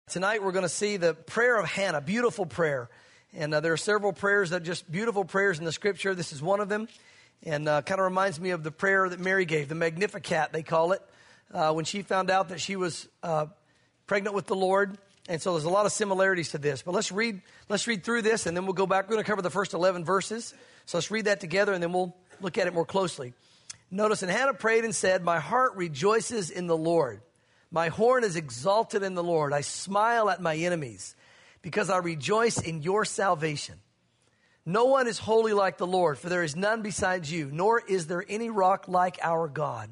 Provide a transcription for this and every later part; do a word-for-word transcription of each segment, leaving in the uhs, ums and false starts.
Tonight we're going to see the prayer of Hannah, beautiful prayer. And uh, there are several prayers that are just beautiful prayers in the scripture. This is one of them. And uh, kind of reminds me of the prayer that Mary gave, the Magnificat they call it, uh, when she found out that she was uh, pregnant with the Lord. And so there's a lot of similarities to this. But let's read let's read through this and then we'll go back. We're going to cover the first eleven verses. So let's read that together and then we'll look at it more closely. Notice, and Hannah prayed and said, "My heart rejoices in the Lord. My horn is exalted in the Lord. I smile at my enemies because I rejoice in your salvation. No one is holy like the Lord, for there is none besides you, nor is there any rock like our God.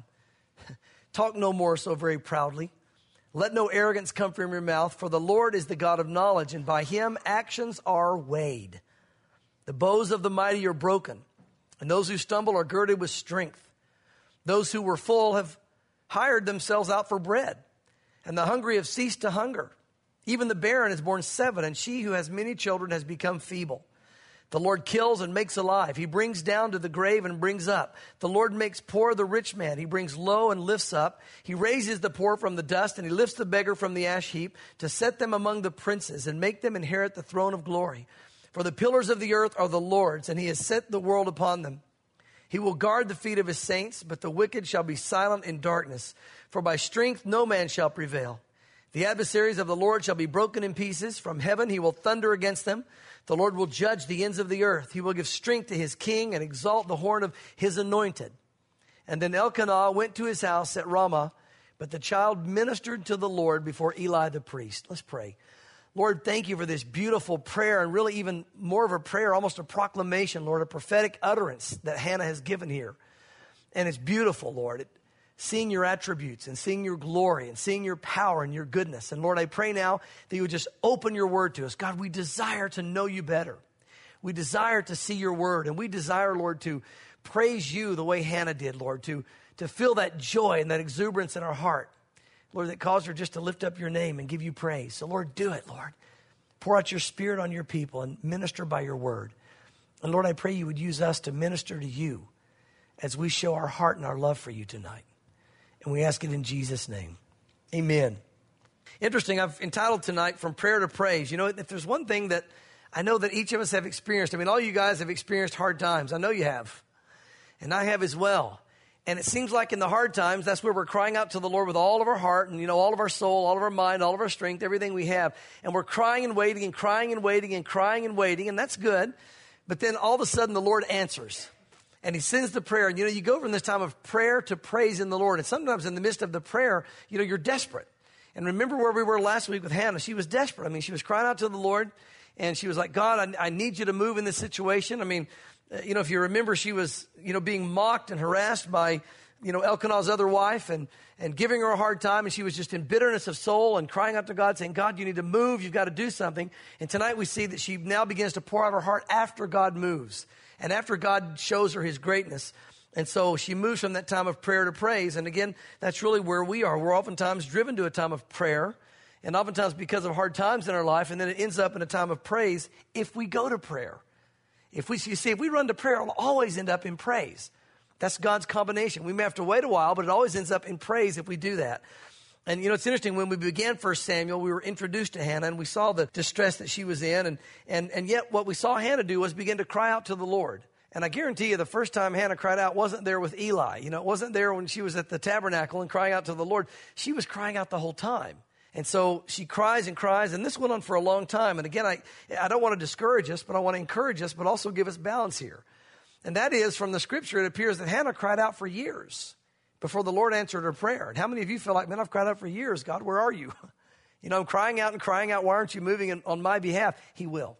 Talk no more so very proudly. Let no arrogance come from your mouth, for the Lord is the God of knowledge, and by him actions are weighed. The bows of the mighty are broken, and those who stumble are girded with strength. Those who were full have hired themselves out for bread, and the hungry have ceased to hunger. Even the barren has borne seven, and she who has many children has become feeble. The Lord kills and makes alive. He brings down to the grave and brings up. The Lord makes poor the rich man. He brings low and lifts up. He raises the poor from the dust, and he lifts the beggar from the ash heap to set them among the princes and make them inherit the throne of glory. For the pillars of the earth are the Lord's, and he has set the world upon them. He will guard the feet of his saints, but the wicked shall be silent in darkness. For by strength no man shall prevail. The adversaries of the Lord shall be broken in pieces. From heaven he will thunder against them. The Lord will judge the ends of the earth. He will give strength to his king and exalt the horn of his anointed." And then Elkanah went to his house at Ramah, but the child ministered to the Lord before Eli the priest. Let's pray. Lord, thank you for this beautiful prayer, and really even more of a prayer, almost a proclamation, Lord, a prophetic utterance that Hannah has given here. And it's beautiful, Lord, it, seeing your attributes and seeing your glory and seeing your power and your goodness. And Lord, I pray now that you would just open your word to us. God, we desire to know you better. We desire to see your word, and we desire, Lord, to praise you the way Hannah did, Lord, to, to feel that joy and that exuberance in our heart, Lord, that caused her just to lift up your name and give you praise. So, Lord, do it, Lord. Pour out your spirit on your people and minister by your word. And, Lord, I pray you would use us to minister to you as we show our heart and our love for you tonight. And we ask it in Jesus' name. Amen. Interesting, I've entitled tonight, From Prayer to Praise. You know, if there's one thing that I know that each of us have experienced, I mean, all you guys have experienced hard times. I know you have. And I have as well. And it seems like in the hard times, that's where we're crying out to the Lord with all of our heart and, you know, all of our soul, all of our mind, all of our strength, everything we have. And we're crying and waiting and crying and waiting and crying and waiting. And that's good. But then all of a sudden the Lord answers. And he sends the prayer. And, you know, you go from this time of prayer to praise in the Lord. And sometimes in the midst of the prayer, you know, you're desperate. And remember where we were last week with Hannah. She was desperate. I mean, she was crying out to the Lord. And she was like, God, I, I need you to move in this situation. I mean, uh, you know, if you remember, she was, you know, being mocked and harassed by, you know, Elkanah's other wife and, and giving her a hard time. And she was just in bitterness of soul and crying out to God, saying, God, you need to move. You've got to do something. And tonight we see that she now begins to pour out her heart after God moves and after God shows her his greatness. And so she moves from that time of prayer to praise. And again, that's really where we are. We're oftentimes driven to a time of prayer, and oftentimes because of hard times in our life. And then it ends up in a time of praise if we go to prayer. If we, you see, if we run to prayer, it'll always end up in praise. That's God's combination. We may have to wait a while, but it always ends up in praise if we do that. And, you know, it's interesting. When we began First Samuel, we were introduced to Hannah, and we saw the distress that she was in. And, and, and yet what we saw Hannah do was begin to cry out to the Lord. And I guarantee you the first time Hannah cried out wasn't there with Eli. You know, it wasn't there when she was at the tabernacle and crying out to the Lord. She was crying out the whole time. And so she cries and cries, and this went on for a long time. And again, I, I don't want to discourage us, but I want to encourage us, but also give us balance here. And that is, from the scripture, it appears that Hannah cried out for years before the Lord answered her prayer. And how many of you feel like, man, I've cried out for years. God, where are you? You know, I'm crying out and crying out. Why aren't you moving in, on my behalf? He will.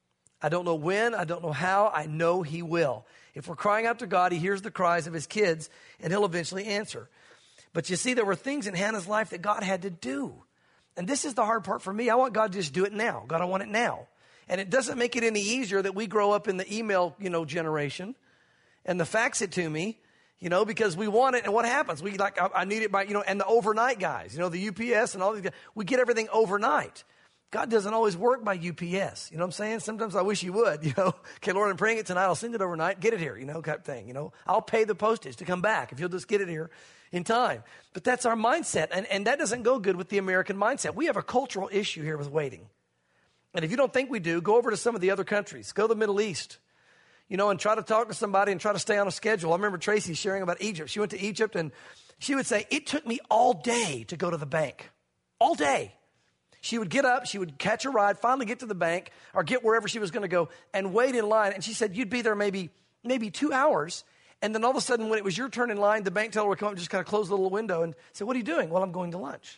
I don't know when. I don't know how. I know he will. If we're crying out to God, he hears the cries of his kids, and he'll eventually answer. But you see, there were things in Hannah's life that God had to do. And this is the hard part for me. I want God to just do it now. God, I want it now. And it doesn't make it any easier that we grow up in the email, you know, generation and the fax it to me, you know, because we want it. And what happens? We like, I, I need it by, you know, and the overnight guys, you know, the U P S and all these guys, we get everything overnight. God doesn't always work by U P S. You know what I'm saying? Sometimes I wish he would, you know. Okay, Lord, I'm praying it tonight. I'll send it overnight. Get it here, you know, type thing, you know. I'll pay the postage to come back if you'll just get it here in time. But that's our mindset, and, and that doesn't go good with the American mindset. We have a cultural issue here with waiting. And if you don't think we do, go over to some of the other countries. Go to the Middle East, you know, and try to talk to somebody and try to stay on a schedule. I remember Tracy sharing about Egypt. She went to Egypt, and she would say, it took me all day to go to the bank. All day. She would get up, she would catch a ride, finally get to the bank or get wherever she was going to go and wait in line. And she said, you'd be there maybe maybe two hours. And then all of a sudden, when it was your turn in line, the bank teller would come up and just kind of close the little window and say, what are you doing? Well, I'm going to lunch.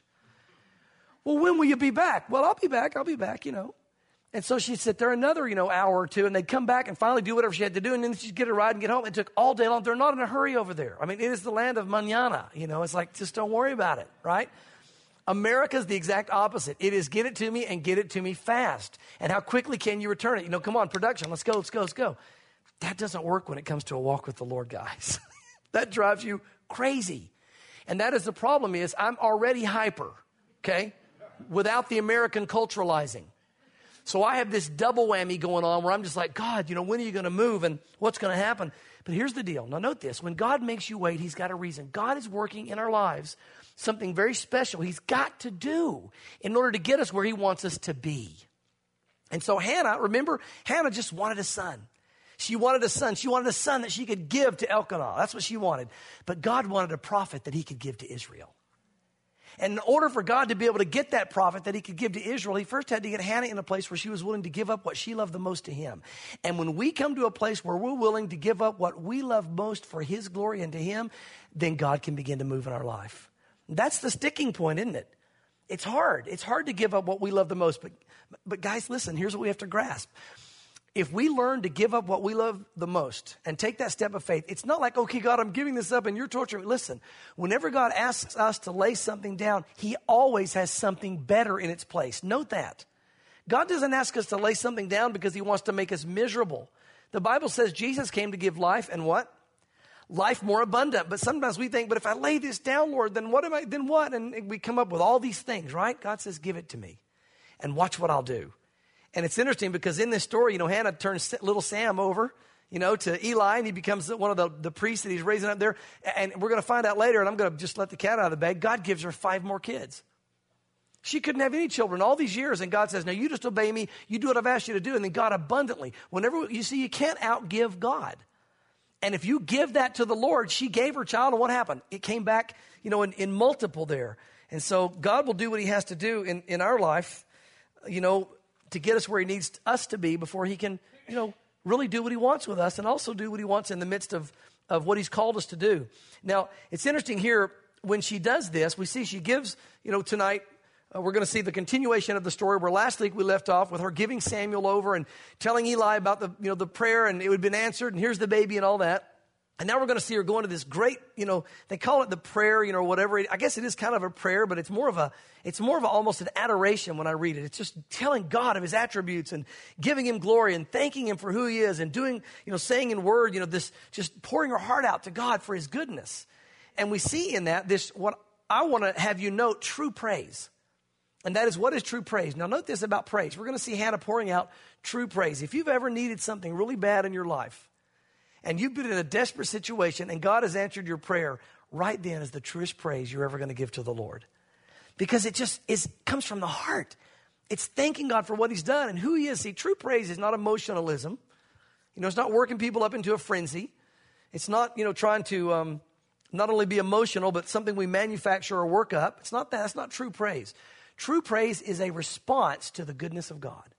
Well, when will you be back? Well, I'll be back. I'll be back, you know. And so she'd sit there another, you know, hour or two, and they'd come back and finally do whatever she had to do, and then she'd get a ride and get home. It took all day long. They're not in a hurry over there. I mean, it is the land of mañana. You know, it's like, just don't worry about it, right? America's the exact opposite. It is get it to me and get it to me fast. And how quickly can you return it? You know, come on, production, let's go, let's go, let's go. That doesn't work when it comes to a walk with the Lord, guys. That drives you crazy. And that is the problem is I'm already hyper, okay, without the American culturalizing. So I have this double whammy going on where I'm just like, God, you know, when are you going to move and what's going to happen? But here's the deal. Now note this. When God makes you wait, he's got a reason. God is working in our lives something very special he's got to do in order to get us where he wants us to be. And so Hannah, remember, Hannah just wanted a son. She wanted a son. She wanted a son that she could give to Elkanah. That's what she wanted. But God wanted a prophet that he could give to Israel. And in order for God to be able to get that prophet that he could give to Israel, he first had to get Hannah in a place where she was willing to give up what she loved the most to him. And when we come to a place where we're willing to give up what we love most for his glory and to him, then God can begin to move in our life. That's the sticking point, isn't it? It's hard. It's hard to give up what we love the most. But, but guys, listen, here's what we have to grasp. If we learn to give up what we love the most and take that step of faith, it's not like, okay, God, I'm giving this up and you're torturing me. Listen, whenever God asks us to lay something down, he always has something better in its place. Note that. God doesn't ask us to lay something down because he wants to make us miserable. The Bible says Jesus came to give life and what? Life more abundant. But sometimes we think, but if I lay this down, Lord, then what am I, then what? And we come up with all these things, right? God says, give it to me and watch what I'll do. And it's interesting because in this story, you know, Hannah turns little Sam over, you know, to Eli, and he becomes one of the, the priests that he's raising up there. And we're going to find out later, and I'm going to just let the cat out of the bag. God gives her five more kids. She couldn't have any children all these years, and God says, now you just obey me. You do what I've asked you to do. And then God abundantly. Whenever you see, you can't outgive God. And if you give that to the Lord, she gave her child, and what happened? It came back, you know, in, in multiple there. And so God will do what he has to do in, in our life, you know, to get us where he needs us to be before he can, you know, really do what he wants with us and also do what he wants in the midst of, of what he's called us to do. Now, it's interesting here, when she does this, we see she gives, you know, tonight, uh, we're going to see the continuation of the story where last week we left off with her giving Samuel over and telling Eli about the, you know, the prayer and it had been answered and here's the baby and all that. And now we're going to see her go into this great, you know, they call it the prayer, you know, whatever. I guess it is kind of a prayer, but it's more of a, it's more of a, almost an adoration when I read it. It's just telling God of his attributes and giving him glory and thanking him for who he is and doing, you know, saying in word, you know, this, just pouring her heart out to God for his goodness. And we see in that this, what I want to have you note, true praise. And that is, what is true praise? Now note this about praise. We're going to see Hannah pouring out true praise. If you've ever needed something really bad in your life, and you've been in a desperate situation and God has answered your prayer, right then is the truest praise you're ever going to give to the Lord. Because it just is comes from the heart. It's thanking God for what he's done and who he is. See, true praise is not emotionalism. You know, it's not working people up into a frenzy. It's not, you know, trying to um, not only be emotional, but something we manufacture or work up. It's not that. That's not true praise. True praise is a response to the goodness of God.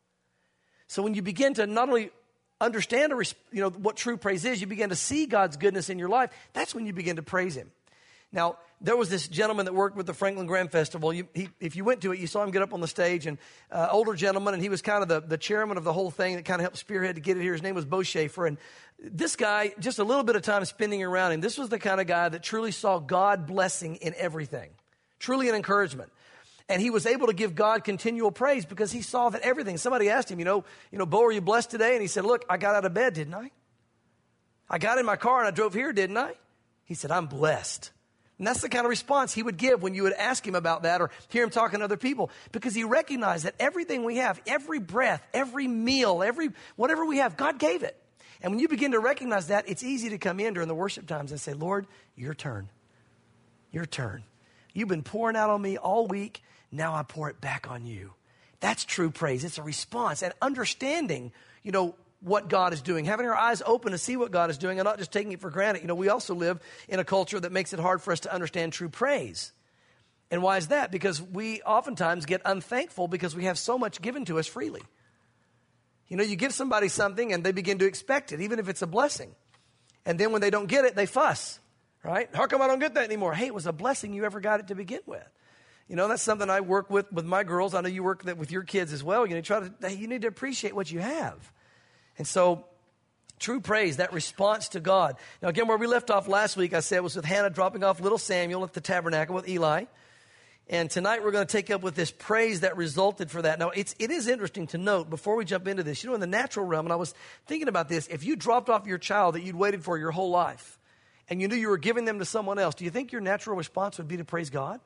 So when you begin to not only understand, you know, what true praise is, you begin to see God's goodness in your life, that's when you begin to praise him. Now, there was this gentleman that worked with the Franklin Graham Festival. You, he, if you went to it, you saw him get up on the stage, and uh, older gentleman, and he was kind of the, the chairman of the whole thing that kind of helped spearhead to get it here. His name was Bo Schaefer, and this guy, just a little bit of time spending around him, this was the kind of guy that truly saw God blessing in everything, truly an encouragement. And he was able to give God continual praise because he saw that everything. Somebody asked him, you know, you know, Bo, are you blessed today? And he said, look, I got out of bed, didn't I? I got in my car and I drove here, didn't I? He said, I'm blessed. And that's the kind of response he would give when you would ask him about that or hear him talking to other people, because he recognized that everything we have, every breath, every meal, every whatever we have, God gave it. And when you begin to recognize that, it's easy to come in during the worship times and say, Lord, your turn. Your turn. You've been pouring out on me all week. Now I pour it back on you. That's true praise. It's a response and understanding, you know, what God is doing, having our eyes open to see what God is doing and not just taking it for granted. You know, we also live in a culture that makes it hard for us to understand true praise. And why is that? Because we oftentimes get unthankful because we have so much given to us freely. You know, you give somebody something and they begin to expect it, even if it's a blessing. And then when they don't get it, they fuss, right? How come I don't get that anymore? Hey, it was a blessing you ever got it to begin with. You know, that's something I work with with my girls. I know you work that with your kids as well. You know, try to, hey, you need to appreciate what you have. And so, true praise, that response to God. Now, again, where we left off last week, I said was with Hannah dropping off little Samuel at the tabernacle with Eli. And tonight we're going to take up with this praise that resulted for that. Now, it's, it is interesting to note, before we jump into this, you know, in the natural realm, and I was thinking about this, if you dropped off your child that you'd waited for your whole life, and you knew you were giving them to someone else, do you think your natural response would be to praise God?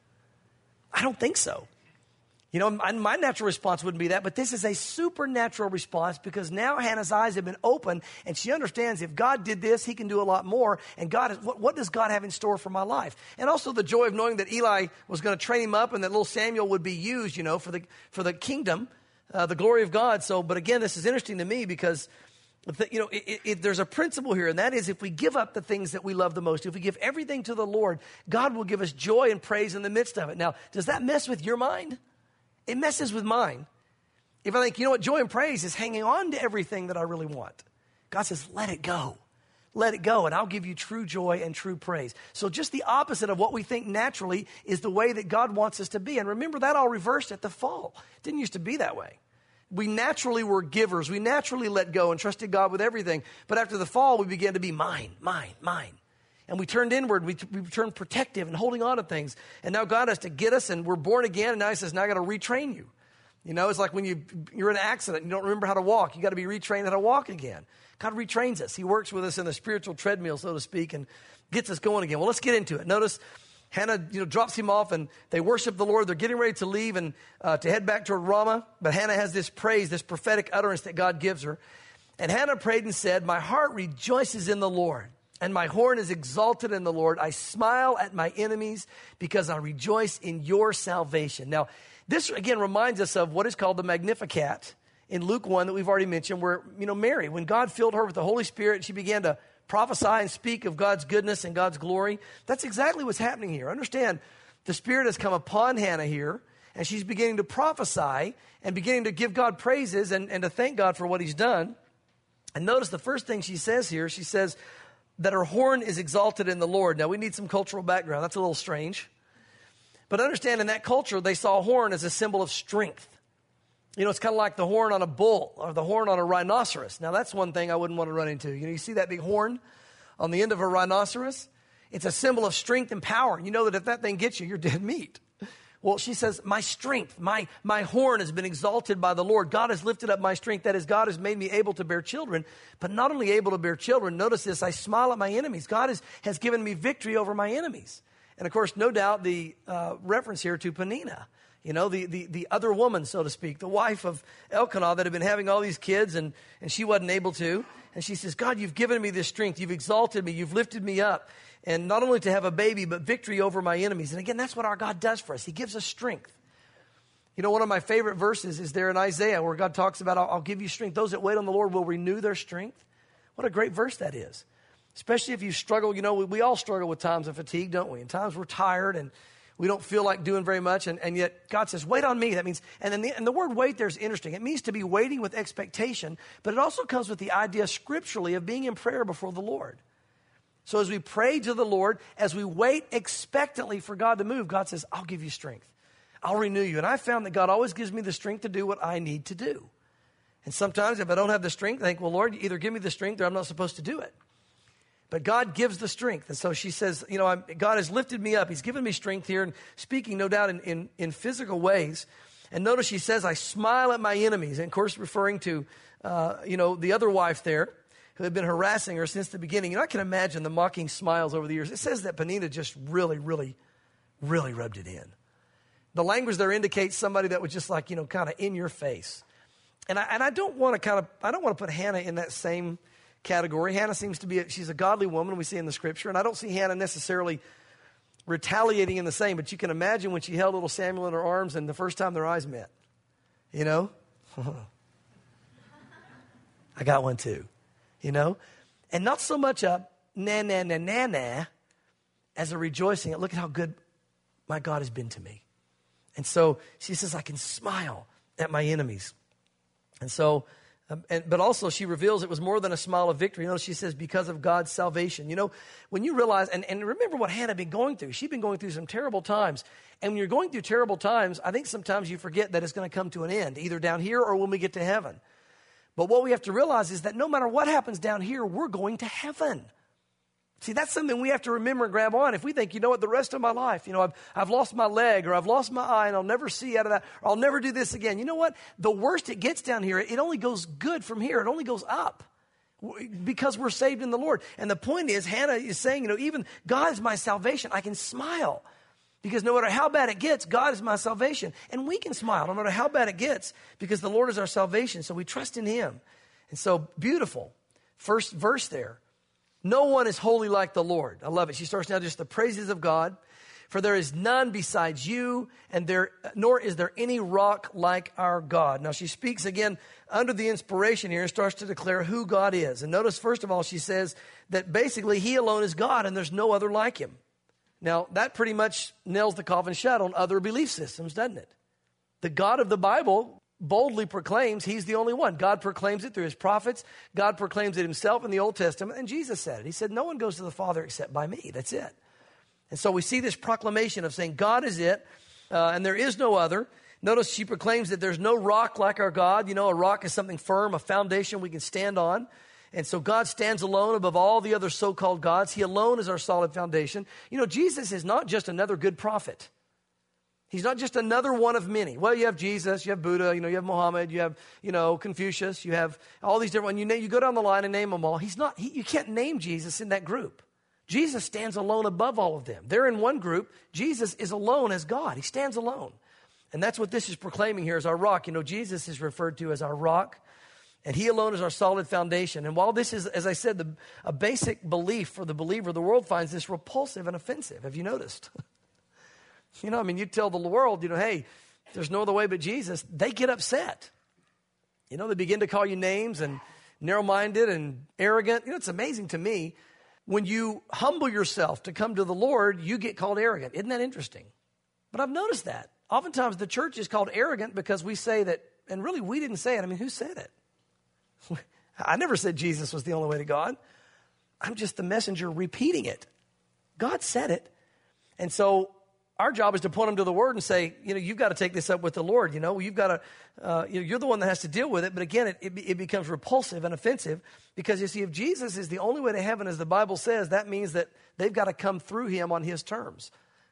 I don't think so. You know, my, my natural response wouldn't be that, but this is a supernatural response because now Hannah's eyes have been opened and she understands if God did this, he can do a lot more. And God, is, what, what does God have in store for my life? And also the joy of knowing that Eli was going to train him up and that little Samuel would be used, you know, for the, for the kingdom, uh, the glory of God. So, but again, this is interesting to me because, you know, it, it, there's a principle here, and that is if we give up the things that we love the most, if we give everything to the Lord, God will give us joy and praise in the midst of it. Now, does that mess with your mind? It messes with mine. If I think, you know what, joy and praise is hanging on to everything that I really want. God says, let it go. Let it go, and I'll give you true joy and true praise. So just the opposite of what we think naturally is the way that God wants us to be. And remember, that all reversed at the fall. It didn't used to be that way. We naturally were givers. We naturally let go and trusted God with everything. But after the fall, we began to be mine, mine, mine. And we turned inward. We, we turned protective and holding on to things. And now God has to get us, and we're born again. And now he says, now I got to retrain you. You know, it's like when you, you're in an accident and you don't remember how to walk. You got to be retrained how to walk again. God retrains us. He works with us in the spiritual treadmill, so to speak, and gets us going again. Well, let's get into it. Notice Hannah, you know, drops him off, and they worship the Lord. They're getting ready to leave and uh, to head back toward Ramah. But Hannah has this praise, this prophetic utterance that God gives her. And Hannah prayed and said, my heart rejoices in the Lord, and my horn is exalted in the Lord. I smile at my enemies because I rejoice in your salvation. Now, this, again, reminds us of what is called the Magnificat in Luke one that we've already mentioned, where, you know, Mary, when God filled her with the Holy Spirit, she began to prophesy and speak of God's goodness and God's glory. That's exactly what's happening here. Understand, the Spirit has come upon Hannah here, and she's beginning to prophesy and beginning to give God praises and, and to thank God for what he's done. And notice the first thing she says here, she says that her horn is exalted in the Lord. Now, we need some cultural background. That's a little strange. But understand, in that culture, they saw a horn as a symbol of strength. You know, it's kind of like the horn on a bull or the horn on a rhinoceros. Now, that's one thing I wouldn't want to run into. You know, you see that big horn on the end of a rhinoceros? It's a symbol of strength and power. You know that if that thing gets you, you're dead meat. Well, she says, my strength, my, my horn has been exalted by the Lord. God has lifted up my strength. That is, God has made me able to bear children. But not only able to bear children, notice this, I smile at my enemies. God has, has given me victory over my enemies. And of course, no doubt the uh, reference here to Peninnah. You know, the, the, the other woman, so to speak, the wife of Elkanah that had been having all these kids and, and she wasn't able to. And she says, God, you've given me this strength. You've exalted me. You've lifted me up. And not only to have a baby, but victory over my enemies. And again, that's what our God does for us. He gives us strength. You know, one of my favorite verses is there in Isaiah where God talks about, I'll, I'll give you strength. Those that wait on the Lord will renew their strength. What a great verse that is. Especially if you struggle. You know, we, we all struggle with times of fatigue, don't we? And times we're tired and we don't feel like doing very much, and, and yet God says, wait on me. That means, and then the, and the word wait there is interesting. It means to be waiting with expectation, but it also comes with the idea scripturally of being in prayer before the Lord. So as we pray to the Lord, as we wait expectantly for God to move, God says, I'll give you strength. I'll renew you. And I found that God always gives me the strength to do what I need to do. And sometimes if I don't have the strength, I think, well, Lord, either give me the strength or I'm not supposed to do it. But God gives the strength. And so she says, you know, I'm, God has lifted me up. He's given me strength here, and speaking, no doubt, in, in, in physical ways. And notice she says, I smile at my enemies. And of course, referring to, uh, you know, the other wife there. who had been harassing her since the beginning. You know, I can imagine the mocking smiles over the years. It says that Peninnah just really, really, really rubbed it in. The language there indicates somebody that was just like, you know, kind of in your face. And I, and I don't want to kind of, I don't want to put Hannah in that same category. Hannah seems to be, a, she's a godly woman we see in the scripture. And I don't see Hannah necessarily retaliating in the same, but you can imagine when she held little Samuel in her arms and the first time their eyes met, you know, I got one too, you know, and not so much a na, na, na, na, na, as a rejoicing at look at how good my God has been to me. And so she says, I can smile at my enemies. And so, um, and, but also she reveals it was more than a smile of victory. You know, she says, because of God's salvation. You know, when you realize, and, and remember what Hannah had been going through. She'd been going through some terrible times. And when you're going through terrible times, I think sometimes you forget that it's going to come to an end, either down here or when we get to heaven. But what we have to realize is that no matter what happens down here, we're going to heaven. See, that's something we have to remember and grab on. If we think, you know what, the rest of my life, you know, I've, I've lost my leg or I've lost my eye and I'll never see out of that, or I'll never do this again. You know what? The worst it gets down here, it only goes good from here. It only goes up because we're saved in the Lord. And the point is, Hannah is saying, you know, even God is my salvation. I can smile because no matter how bad it gets, God is my salvation. And we can smile no matter how bad it gets because the Lord is our salvation. So we trust in him. And so beautiful. First verse there. No one is holy like the Lord. I love it. She starts now just the praises of God. For there is none besides you, and there nor is there any rock like our God. Now she speaks again under the inspiration here and starts to declare who God is. And notice, first of all, she says that basically he alone is God and there's no other like him. Now that pretty much nails the coffin shut on other belief systems, doesn't it? The God of the Bible boldly proclaims he's the only one. God proclaims it through his prophets. God proclaims it himself in the Old Testament. And Jesus said it. He said, no one goes to the Father except by me. That's it. And so we see this proclamation of saying God is it, uh, and there is no other. Notice she proclaims that there's no rock like our God. You know, a rock is something firm, a foundation we can stand on. And so God stands alone above all the other so-called gods. He alone is our solid foundation. You know, Jesus is not just another good prophet. He's not just another one of many. Well, you have Jesus, you have Buddha, you know, you have Muhammad, you have, you know, Confucius, you have all these different ones. You, name, you go down the line and name them all. He's not, he, you can't name Jesus in that group. Jesus stands alone above all of them. They're in one group. Jesus is alone as God. He stands alone. And that's what this is proclaiming here as our rock. You know, Jesus is referred to as our rock, and he alone is our solid foundation. And while this is, as I said, the, a basic belief for the believer, the world finds this repulsive and offensive. Have you noticed? You know, I mean, you tell the world, you know, hey, there's no other way but Jesus. They get upset. You know, they begin to call you names and narrow-minded and arrogant. You know, it's amazing to me. When you humble yourself to come to the Lord, you get called arrogant. Isn't that interesting? But I've noticed that. Oftentimes the church is called arrogant because we say that, and really we didn't say it. I mean, who said it? I never said Jesus was the only way to God. I'm just the messenger repeating it. God said it. And so our job is to point them to the Word and say, you know, you've got to take this up with the Lord. You know, you've got to, uh, you know, you're the one that has to deal with it. But again, it, it, it becomes repulsive and offensive because you see, if Jesus is the only way to heaven, as the Bible says, that means that they've got to come through him on his terms.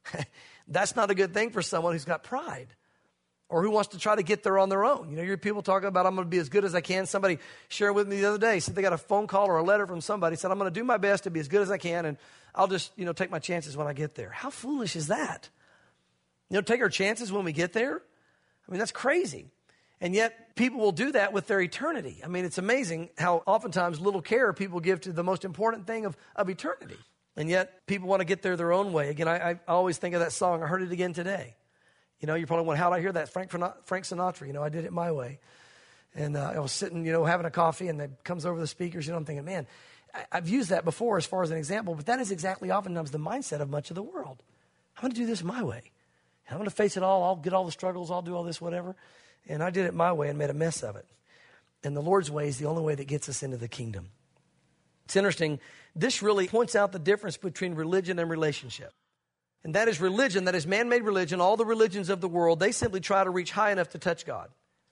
That's not a good thing for someone who's got pride or who wants to try to get there on their own. You know, you hear people talking about, I'm going to be as good as I can. Somebody shared with me the other day, said they got a phone call or a letter from somebody, said, I'm going to do my best to be as good as I can, and I'll just, you know, take my chances when I get there. How foolish is that? You know, take our chances when we get there? I mean, that's crazy. And yet people will do that with their eternity. I mean, it's amazing how oftentimes little care people give to the most important thing of, of eternity. And yet people want to get there their own way. Again, I, I always think of that song. I heard it again today. You know, you're probably wondering, how did I hear that? Frank, Frank Sinatra, you know, I did it my way. And uh, I was sitting, you know, having a coffee, and it comes over the speakers. You know, I'm thinking, man, I, I've used that before as far as an example, but that is exactly oftentimes the mindset of much of the world. I'm going to do this my way. I'm going to face it all. I'll get all the struggles. I'll do all this, whatever. And I did it my way and made a mess of it. And the Lord's way is the only way that gets us into the kingdom. It's interesting. This really points out the difference between religion and relationship. And that is religion, that is man-made religion. All the religions of the world, they simply try to reach high enough to touch God.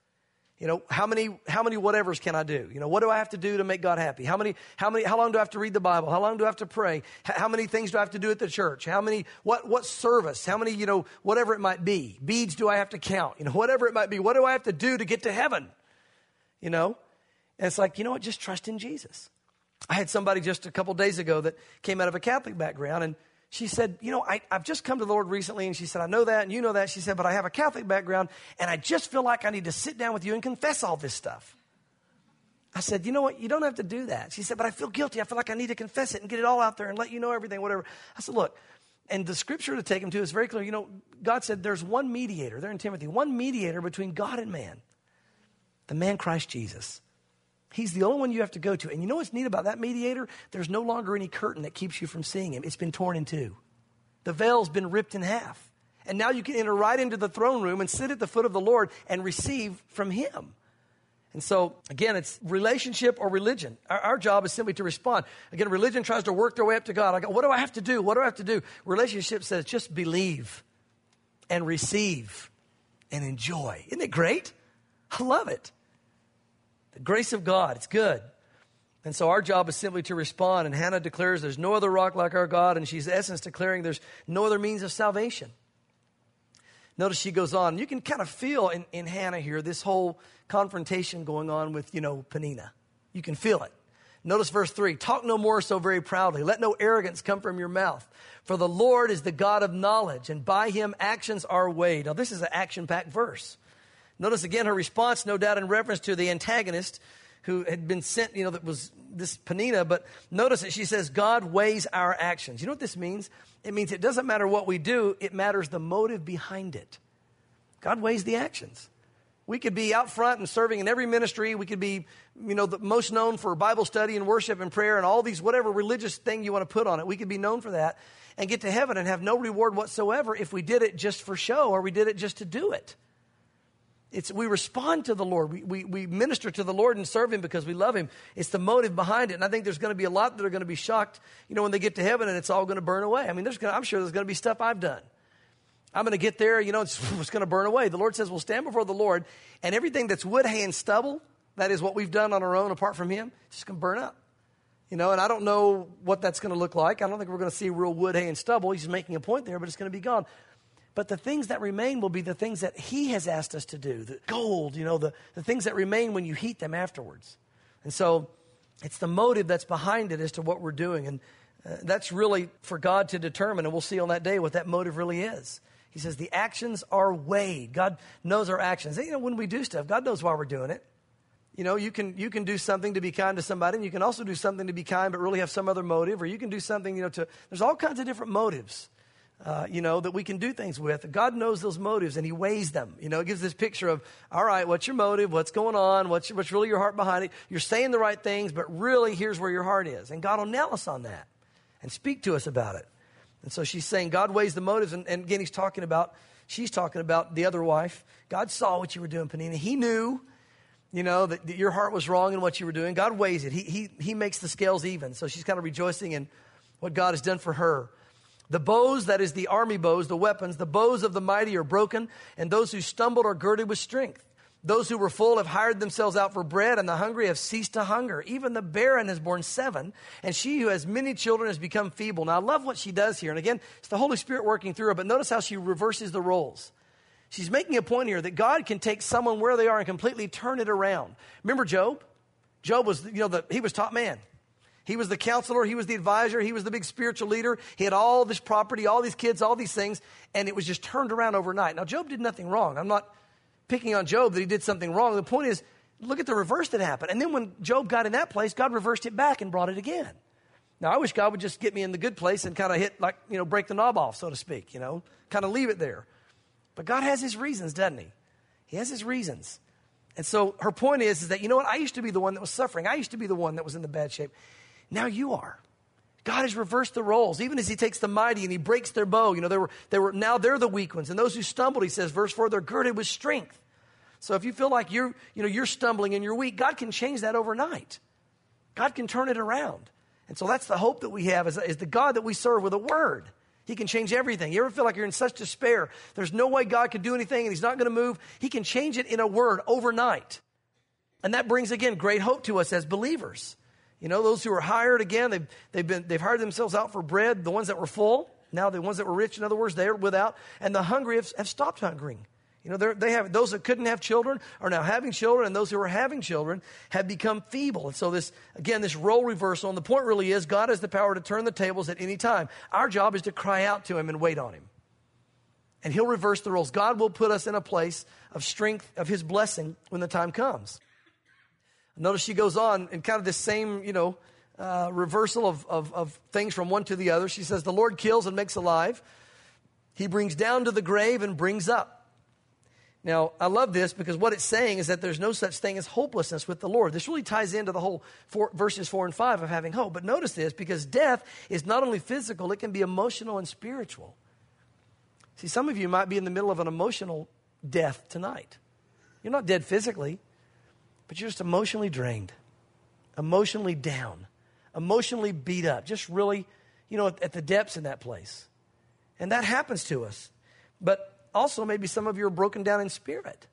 You know, how many, how many whatevers can I do? You know, what do I have to do to make God happy? How many, how many, how long do I have to read the Bible? How long do I have to pray? H- how many things do I have to do at the church? How many, what, what service? How many, you know, whatever it might be. Beads do I have to count? You know, whatever it might be. What do I have to do to get to heaven? You know, and it's like, you know what? Just trust in Jesus. I had somebody just a couple days ago that came out of a Catholic background, and she said, you know, I, I've just come to the Lord recently, and she said, I know that, and you know that. She said, but I have a Catholic background, and I just feel like I need to sit down with you and confess all this stuff. I said, you know what? You don't have to do that. She said, but I feel guilty. I feel like I need to confess it and get it all out there and let you know everything, whatever. I said, look, and the scripture to take him to is very clear. You know, God said there's one mediator, there in Timothy, one mediator between God and man, the man Christ Jesus. He's the only one you have to go to. And you know what's neat about that mediator? There's no longer any curtain that keeps you from seeing him. It's been torn in two. The veil's been ripped in half. And now you can enter right into the throne room and sit at the foot of the Lord and receive from him. And so, again, it's relationship or religion. Our, our job is simply to respond. Again, religion tries to work their way up to God. I go, what do I have to do? What do I have to do? Relationship says just believe and receive and enjoy. Isn't it great? I love it. The grace of God, it's good. And so our job is simply to respond. And Hannah declares there's no other rock like our God. And she's in essence declaring there's no other means of salvation. Notice she goes on. You can kind of feel in, in Hannah here this whole confrontation going on with, you know, Peninnah. You can feel it. Notice verse three. Talk no more so very proudly. Let no arrogance come from your mouth. For the Lord is the God of knowledge, and by him actions are weighed. Now, this is an action-packed verse. Notice again her response, no doubt in reference to the antagonist who had been sent, you know, that was this Peninnah. But notice that she says, God weighs our actions. You know what this means? It means it doesn't matter what we do. It matters the motive behind it. God weighs the actions. We could be out front and serving in every ministry. We could be, you know, the most known for Bible study and worship and prayer and all these, whatever religious thing you want to put on it. We could be known for that and get to heaven and have no reward whatsoever if we did it just for show or we did it just to do it. It's, we respond to the Lord. We, we, we minister to the Lord and serve him because we love him. It's the motive behind it. And I think there's going to be a lot that are going to be shocked, you know, when they get to heaven and it's all going to burn away. I mean, there's gonna, I'm sure there's going to be stuff I've done. I'm going to get there, you know, it's, it's going to burn away. The Lord says we'll stand before the Lord, and everything that's wood, hay, and stubble, that is what we've done on our own apart from him, it's just going to burn up. You know, and I don't know what that's going to look like. I don't think we're going to see real wood, hay, and stubble. He's making a point there, but it's going to be gone. But the things that remain will be the things that he has asked us to do. The gold, you know, the, the things that remain when you heat them afterwards. And so it's the motive that's behind it as to what we're doing. And uh, that's really for God to determine. And we'll see on that day what that motive really is. He says the actions are weighed. God knows our actions. And, you know, when we do stuff, God knows why we're doing it. You know, you can you can do something to be kind to somebody, and you can also do something to be kind but really have some other motive. Or you can do something, you know, to, there's all kinds of different motives. Uh, you know, that we can do things with. God knows those motives, and he weighs them. You know, it gives this picture of, all right, what's your motive? What's going on? What's, what's really your heart behind it? You're saying the right things, but really here's where your heart is. And God will nail us on that and speak to us about it. And so she's saying God weighs the motives. And, and again, he's talking about, she's talking about the other wife. God saw what you were doing, Peninnah. He knew, you know, that, that your heart was wrong in what you were doing. God weighs it. He, he, he makes the scales even. So she's kind of rejoicing in what God has done for her. The bows, that is the army bows, the weapons, the bows of the mighty are broken, and those who stumbled are girded with strength. Those who were full have hired themselves out for bread, and the hungry have ceased to hunger. Even the barren has borne seven, and she who has many children has become feeble. Now, I love what she does here. And again, it's the Holy Spirit working through her, but notice how she reverses the roles. She's making a point here that God can take someone where they are and completely turn it around. Remember Job? Job was, you know, the, he was top man. He was the counselor. He was the advisor. He was the big spiritual leader. He had all this property, all these kids, all these things, and it was just turned around overnight. Now, Job did nothing wrong. I'm not picking on Job that he did something wrong. The point is, look at the reverse that happened. And then when Job got in that place, God reversed it back and brought it again. Now, I wish God would just get me in the good place and kind of hit, like, you know, break the knob off, so to speak, you know, kind of leave it there. But God has his reasons, doesn't he? He has his reasons. And so her point is, is that, you know what, I used to be the one that was suffering. I used to be the one that was in the bad shape. Now you are. God has reversed the roles, even as he takes the mighty and he breaks their bow. You know, they were, they were, now they're the weak ones. And those who stumbled, he says, verse four, they're girded with strength. So if you feel like you're, you know, you're stumbling and you're weak, God can change that overnight. God can turn it around. And so that's the hope that we have is, is the God that we serve with a word. He can change everything. You ever feel like you're in such despair? There's no way God could do anything and he's not going to move. He can change it in a word overnight. And that brings, again, great hope to us as believers. You know, those who are hired, again, they've, they've, been, they've hired themselves out for bread, the ones that were full. Now the ones that were rich, in other words, they're without. And the hungry have, have stopped hungering. You know, they're, they have those that couldn't have children are now having children, and those who are having children have become feeble. And so this, again, this role reversal, and the point really is God has the power to turn the tables at any time. Our job is to cry out to him and wait on him. And he'll reverse the roles. God will put us in a place of strength, of his blessing when the time comes. Notice she goes on in kind of this same, you know, uh, reversal of, of, of things from one to the other. She says, the Lord kills and makes alive. He brings down to the grave and brings up. Now, I love this because what it's saying is that there's no such thing as hopelessness with the Lord. This really ties into the whole four, verses four and five of having hope. But notice this, because death is not only physical, it can be emotional and spiritual. See, some of you might be in the middle of an emotional death tonight. You're not dead physically, but you're just emotionally drained, emotionally down, emotionally beat up, just really, you know, at, at the depths in that place. And that happens to us. But also, maybe some of you are broken down in spirit.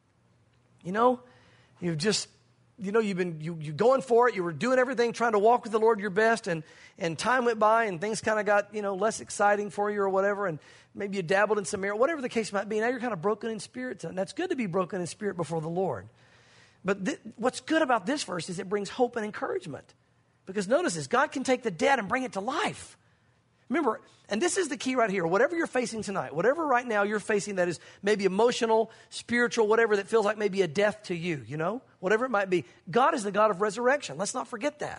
You know, you've just, you know, you've been, you, you're going for it. You were doing everything, trying to walk with the Lord your best, and, and time went by and things kind of got, you know, less exciting for you or whatever, and maybe you dabbled in some error, whatever the case might be. Now you're kind of broken in spirit. And that's good to be broken in spirit before the Lord. But th- what's good about this verse is it brings hope and encouragement. Because notice this, God can take the dead and bring it to life. Remember, and this is the key right here, whatever you're facing tonight, whatever right now you're facing that is maybe emotional, spiritual, whatever that feels like maybe a death to you, you know, whatever it might be, God is the God of resurrection. Let's not forget that.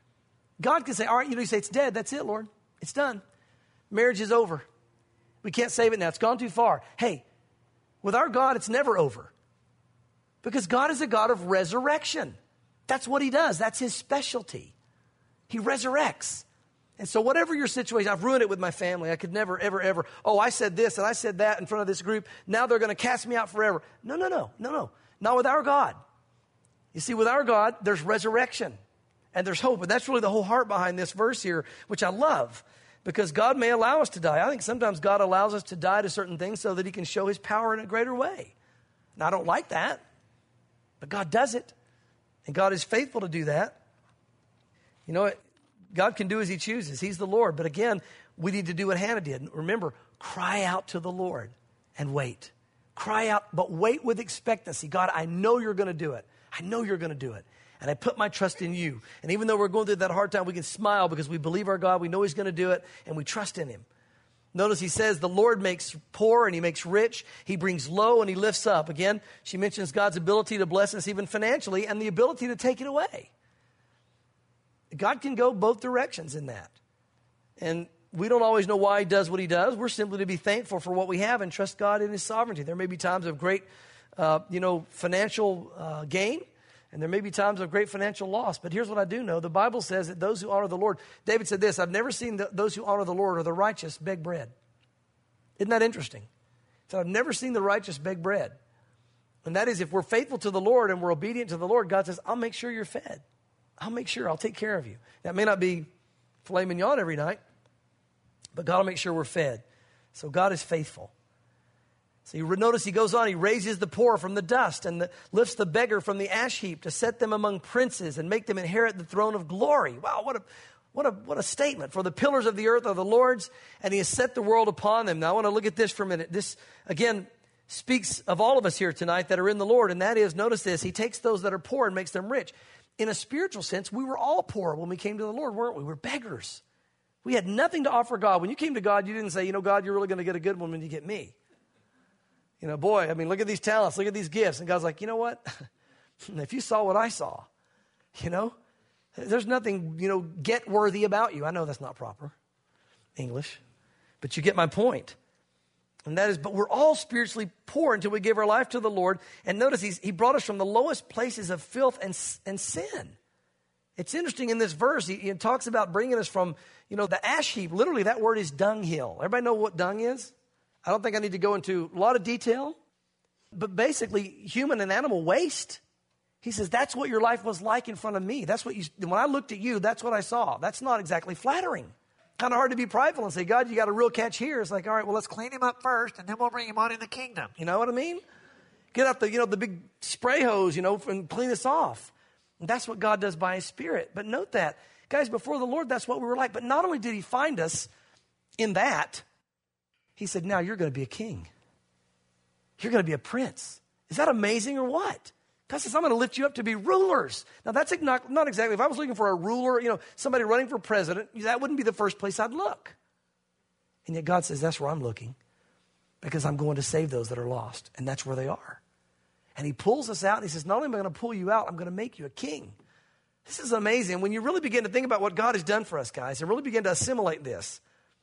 God can say, all right, you know, you say it's dead. That's it, Lord. It's done. Marriage is over. We can't save it now. It's gone too far. Hey, with our God, it's never over. Because God is a God of resurrection. That's what he does. That's his specialty. He resurrects. And so whatever your situation, I've ruined it with my family. I could never, ever, ever, oh, I said this and I said that in front of this group. Now they're going to cast me out forever. No, no, no, no, no. Not with our God. You see, with our God, there's resurrection and there's hope. And that's really the whole heart behind this verse here, which I love, because God may allow us to die. I think sometimes God allows us to die to certain things so that he can show his power in a greater way. Now, I don't like that, but God does it. And God is faithful to do that. You know, God can do as he chooses. He's the Lord. But again, we need to do what Hannah did. Remember, cry out to the Lord and wait. Cry out, but wait with expectancy. God, I know you're going to do it. I know you're going to do it. And I put my trust in you. And even though we're going through that hard time, we can smile because we believe our God. We know he's going to do it, and we trust in him. Notice he says the Lord makes poor and he makes rich. He brings low and he lifts up. Again, she mentions God's ability to bless us even financially and the ability to take it away. God can go both directions in that. And we don't always know why he does what he does. We're simply to be thankful for what we have and trust God in his sovereignty. There may be times of great, uh, you know, financial uh, gain, and there may be times of great financial loss. But here's what I do know. The Bible says that those who honor the Lord, David said this, I've never seen the, those who honor the Lord or the righteous beg bread. Isn't that interesting? He said, I've never seen the righteous beg bread. And that is, if we're faithful to the Lord and we're obedient to the Lord, God says, I'll make sure you're fed. I'll make sure. I'll take care of you. That may not be filet mignon every night, but God will make sure we're fed. So God is faithful. So you notice he goes on, he raises the poor from the dust and the, lifts the beggar from the ash heap to set them among princes and make them inherit the throne of glory. Wow, what a, what a, what a statement. For the pillars of the earth are the Lord's, and he has set the world upon them. Now I want to look at this for a minute. This, again, speaks of all of us here tonight that are in the Lord, and that is, notice this, he takes those that are poor and makes them rich. In a spiritual sense, we were all poor when we came to the Lord, weren't we? We were beggars. We had nothing to offer God. When you came to God, you didn't say, you know, God, you're really going to get a good one when you get me. You know, boy, I mean, look at these talents, look at these gifts. And God's like, you know what? If you saw what I saw, you know, there's nothing, you know, get worthy about you. I know that's not proper English, but you get my point. And that is, but we're all spiritually poor until we give our life to the Lord. And notice he's, he brought us from the lowest places of filth and, and sin. It's interesting in this verse, he, he talks about bringing us from, you know, the ash heap. Literally, that word is dunghill. Everybody know what dung is? I don't think I need to go into a lot of detail, but basically human and animal waste. He says, that's what your life was like in front of me. That's what you, when I looked at you, that's what I saw. That's not exactly flattering. Kind of hard to be prideful and say, God, you got a real catch here. It's like, all right, well, let's clean him up first, and then we'll bring him on in the kingdom. You know what I mean? Get out the, you know, the big spray hose, you know, and clean this off. And that's what God does by his Spirit. But note that, guys, before the Lord, that's what we were like. But not only did he find us in that, he said, now you're going to be a king. you're going to be a prince. Is that amazing or what? God says, I'm going to lift you up to be rulers. Now, that's not, not exactly, if I was looking for a ruler, you know, somebody running for president, that wouldn't be the first place I'd look. And yet God says, that's where I'm looking, because I'm going to save those that are lost. And that's where they are. And he pulls us out and he says, not only am I going to pull you out, I'm going to make you a king. This is amazing. When you really begin to think about what God has done for us, guys, and really begin to assimilate this,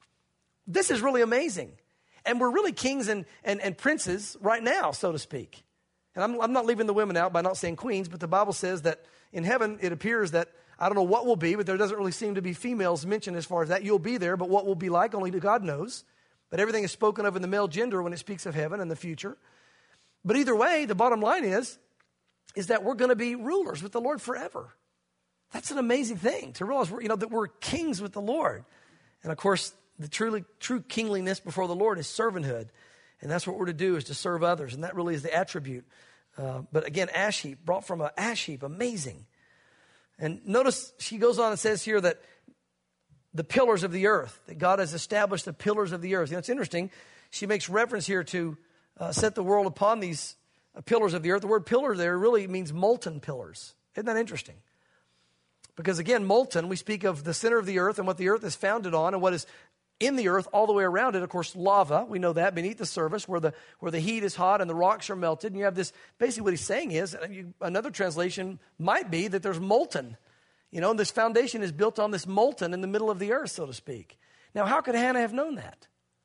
this is really amazing. And we're really kings and, and, and princes right now, so to speak. And I'm, I'm not leaving the women out by not saying queens, but the Bible says that in heaven, it appears that, I don't know what will be, but there doesn't really seem to be females mentioned as far as that. You'll be there, but what will be like, only God knows. But everything is spoken of in the male gender when it speaks of heaven and the future. But either way, the bottom line is, is that we're going to be rulers with the Lord forever. That's an amazing thing to realize, we're, you know, that we're kings with the Lord. And of course, the truly true kingliness before the Lord is servanthood. And that's what we're to do, is to serve others. And that really is the attribute. Uh, but again, ash heap, brought from an ash heap, amazing. And notice she goes on and says here that the pillars of the earth, that God has established the pillars of the earth. You know, it's interesting. She makes reference here to uh, set the world upon these uh, pillars of the earth. The word pillar there really means molten pillars. Isn't that interesting? Because again, molten, we speak of the center of the earth and what the earth is founded on, and what is in the earth all the way around it. Of course, lava, we know that, beneath the surface, where the where the heat is hot and the rocks are melted. And you have this, basically what he's saying is, and you, another translation might be that there's molten. You know, this foundation is built on this molten in the middle of the earth, so to speak. Now, how could Hannah have known that?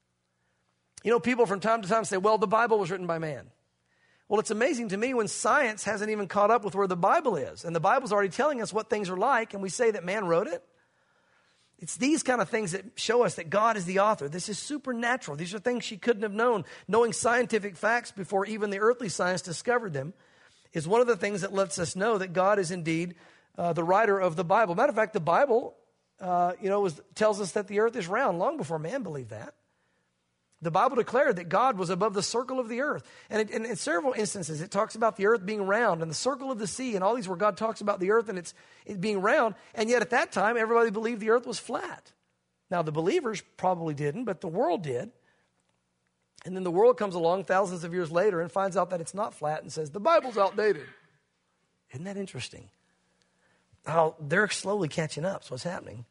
You know, people from time to time say, well, the Bible was written by man. Well, it's amazing to me when science hasn't even caught up with where the Bible is. And the Bible's already telling us what things are like, and we say that man wrote it. It's these kind of things that show us that God is the author. This is supernatural. These are things she couldn't have known. Knowing scientific facts before even the earthly science discovered them is one of the things that lets us know that God is indeed uh, the writer of the Bible. Matter of fact, the Bible, uh, you know, was, tells us that the earth is round long before man believed that. The Bible declared that God was above the circle of the earth. And, it, and in several instances, it talks about the earth being round and the circle of the sea and all these where God talks about the earth and it's it being round. And yet at that time, everybody believed the earth was flat. Now, the believers probably didn't, but the world did. And then the world comes along thousands of years later and finds out that it's not flat and says, the Bible's outdated. Isn't that interesting? How they're slowly catching up. That's what's happening.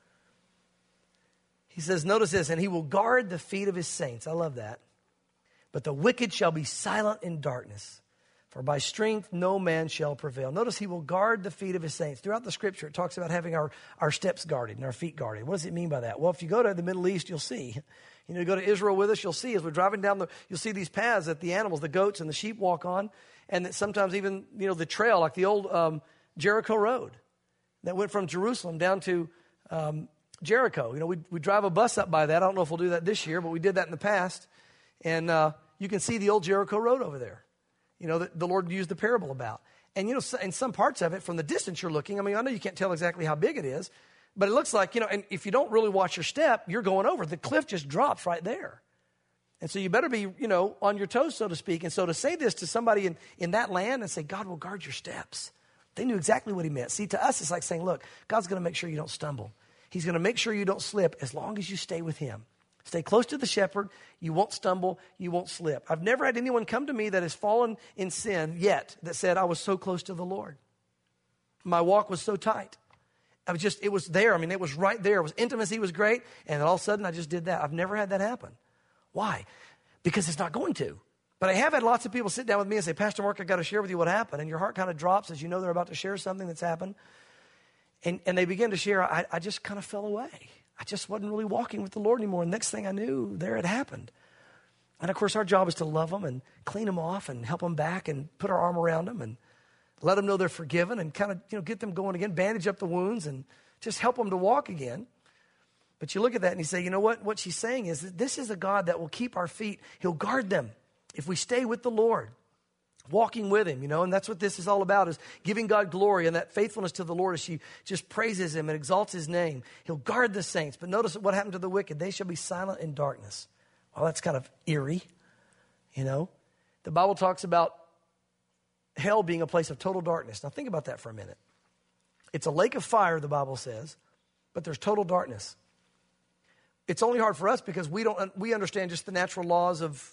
He says, notice this, and he will guard the feet of his saints. I love that. But the wicked shall be silent in darkness, for by strength no man shall prevail. Notice he will guard the feet of his saints. Throughout the scripture, it talks about having our, our steps guarded and our feet guarded. What does it mean by that? Well, if you go to the Middle East, you'll see. You know, you go to Israel with us, you'll see as we're driving down the, you'll see these paths that the animals, the goats and the sheep walk on, and that sometimes even, you know, the trail, like the old um, Jericho Road that went from Jerusalem down to um, Jericho. You know, we we drive a bus up by that. I don't know if we'll do that this year, but we did that in the past. And uh, you can see the old Jericho Road over there, you know, that the Lord used the parable about. And, you know, in some parts of it, from the distance you're looking, I mean, I know you can't tell exactly how big it is, but it looks like, you know, and if you don't really watch your step, you're going over. The cliff just drops right there. And so you better be, you know, on your toes, so to speak. And so to say this to somebody in, in that land and say, God will guard your steps, they knew exactly what he meant. See, to us, it's like saying, look, God's going to make sure you don't stumble. He's going to make sure you don't slip as long as you stay with him. Stay close to the shepherd. You won't stumble. You won't slip. I've never had anyone come to me that has fallen in sin yet that said, I was so close to the Lord. My walk was so tight. I was just, it was there. I mean, it was right there. It was intimacy was great. And then all of a sudden I just did that. I've never had that happen. Why? Because it's not going to. But I have had lots of people sit down with me and say, Pastor Mark, I've got to share with you what happened. And your heart kind of drops as you know they're about to share something that's happened. And, and they begin to share, I, I just kind of fell away. I just wasn't really walking with the Lord anymore. And next thing I knew, there it happened. And of course, our job is to love them and clean them off and help them back and put our arm around them and let them know they're forgiven and kind of, you know, get them going again, bandage up the wounds and just help them to walk again. But you look at that and you say, you know what? What she's saying is that this is a God that will keep our feet. He'll guard them if we stay with the Lord. Walking with him, you know, and that's what this is all about, is giving God glory and that faithfulness to the Lord as she just praises him and exalts his name. He'll guard the saints. But notice what happened to the wicked. They shall be silent in darkness. Well, that's kind of eerie, you know. The Bible talks about hell being a place of total darkness. Now think about that for a minute. It's a lake of fire, the Bible says, but there's total darkness. It's only hard for us because we don't we understand just the natural laws of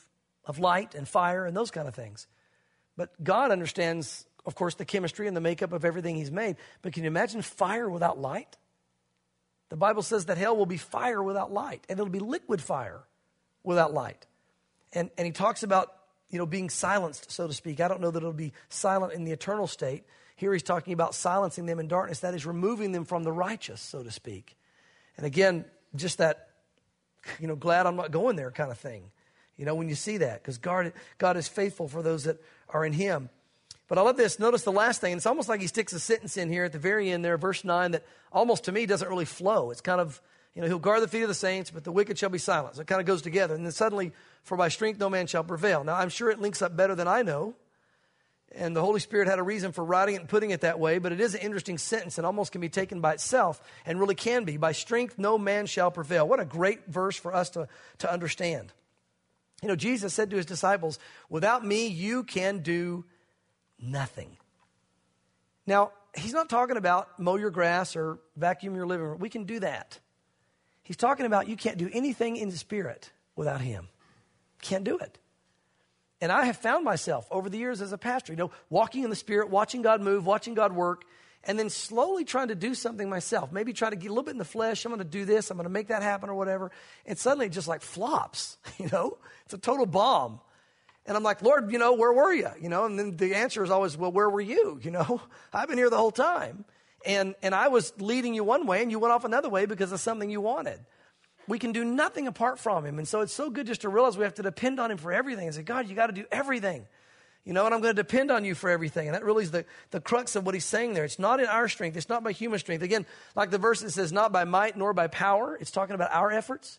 of light and fire and those kind of things. But God understands, of course, the chemistry and the makeup of everything he's made. But can you imagine fire without light? The Bible says that hell will be fire without light, and it'll be liquid fire without light. And, and he talks about, you know, being silenced, so to speak. I don't know that it'll be silent in the eternal state. Here he's talking about silencing them in darkness. That is removing them from the righteous, so to speak. And again, just that, you know, glad I'm not going there kind of thing. You know, when you see that, because God, God is faithful for those that are in him. But I love this. Notice the last thing. It's almost like he sticks a sentence in here at the very end there, verse nine, that almost to me doesn't really flow. It's kind of, you know, he'll guard the feet of the saints, but the wicked shall be silent. So it kind of goes together. And then suddenly, for by strength no man shall prevail. Now, I'm sure it links up better than I know. And the Holy Spirit had a reason for writing it and putting it that way. But it is an interesting sentence and almost can be taken by itself and really can be. By strength no man shall prevail. What a great verse for us to, to understand. You know, Jesus said to his disciples, without me you can do nothing. Now, he's not talking about mow your grass or vacuum your living room. We can do that. He's talking about you can't do anything in the Spirit without him. Can't do it. And I have found myself over the years as a pastor, you know, walking in the Spirit, watching God move, watching God work, and then slowly trying to do something myself. Maybe try to get a little bit in the flesh. I'm going to do this. I'm going to make that happen or whatever. And suddenly it just like flops, you know. It's a total bomb. And I'm like, Lord, you know, where were you? You know, and then the answer is always, well, where were you? You know, I've been here the whole time. And and I was leading you one way and you went off another way because of something you wanted. We can do nothing apart from him. And so it's so good just to realize we have to depend on him for everything. And say, God, you got to do everything. You know, and I'm going to depend on you for everything. And that really is the, the crux of what he's saying there. It's not in our strength. It's not by human strength. Again, like the verse that says, not by might nor by power. It's talking about our efforts.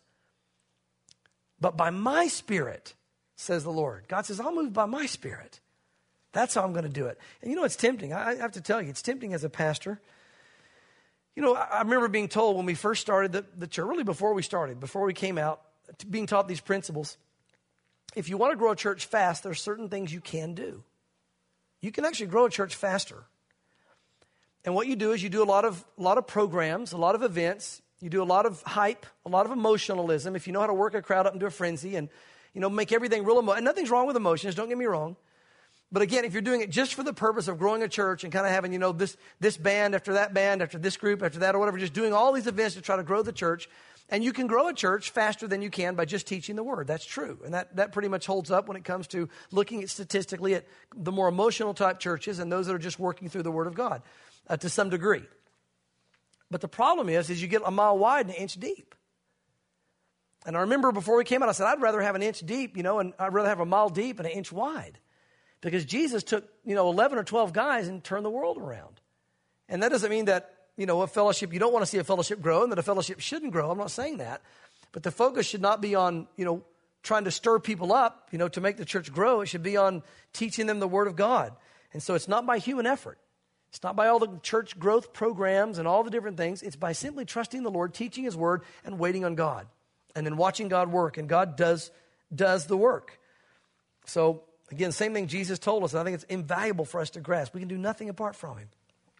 But by my Spirit, says the Lord. God says, I'll move by my Spirit. That's how I'm going to do it. And you know, it's tempting. I, I have to tell you, it's tempting as a pastor. You know, I, I remember being told when we first started the, the church, really before we started, before we came out, being taught these principles. If you want to grow a church fast, there's certain things you can do. You can actually grow a church faster. And what you do is you do a lot of, a lot of programs, a lot of events. You do a lot of hype, a lot of emotionalism. If you know how to work a crowd up into a frenzy and, you know, make everything real emotional. And nothing's wrong with emotions, don't get me wrong. But again, if you're doing it just for the purpose of growing a church and kind of having, you know, this, this band after that band, after this group, after that or whatever, just doing all these events to try to grow the church, and you can grow a church faster than you can by just teaching the word. That's true. And that, that pretty much holds up when it comes to looking at statistically at the more emotional type churches and those that are just working through the word of God uh, to some degree. But the problem is, is you get a mile wide and an inch deep. And I remember before we came out, I said, I'd rather have an inch deep, you know, and I'd rather have a mile deep and an inch wide. Because Jesus took, you know, eleven or twelve guys and turned the world around. And that doesn't mean that, you know, a fellowship, you don't want to see a fellowship grow and that a fellowship shouldn't grow. I'm not saying that. But the focus should not be on, you know, trying to stir people up, you know, to make the church grow. It should be on teaching them the word of God. And so it's not by human effort. It's not by all the church growth programs and all the different things. It's by simply trusting the Lord, teaching his word, and waiting on God. And then watching God work. And God does, does the work. So, again, same thing Jesus told us. And I think it's invaluable for us to grasp. We can do nothing apart from him.